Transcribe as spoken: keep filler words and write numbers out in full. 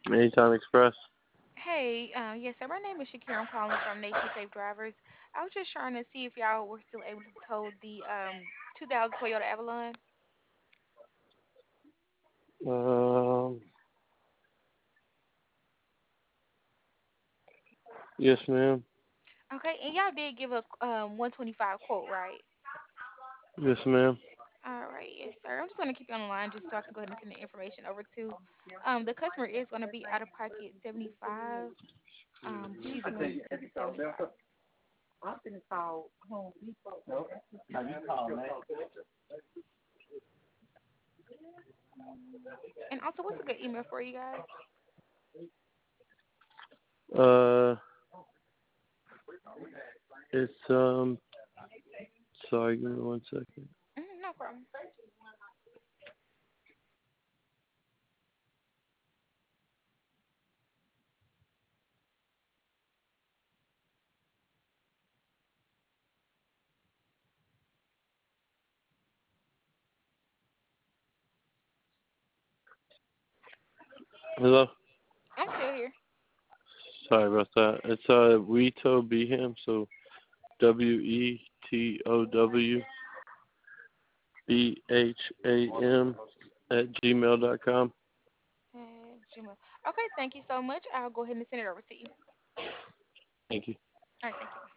Anytime Express. Hey, uh, yes, sir. My name is Shakira. I'm calling from Nation Safe Drivers. I was just trying to see if y'all were still able to tow the um two thousand Toyota Avalon. Um, yes, ma'am. Okay, and y'all did give a um one twenty-five quote, right? Yes, ma'am. All right, yes, sir. I'm just gonna keep you on the line just so I can go ahead and send the information over to. Um, the customer is gonna be out of pocket seventy-five. Um, she's willing to keep the seventy-five. And also, what's a good email for you guys? Uh, it's um. Sorry, give me one second. Mhm, no problem. Hello. I'm still here. Sorry about that. It's uh Weto Beham. So W E T O W B H A M at gmail dot com. Uh, Gmail. Okay, thank you so much. I'll go ahead and send it over to you. Thank you. All right, thank you.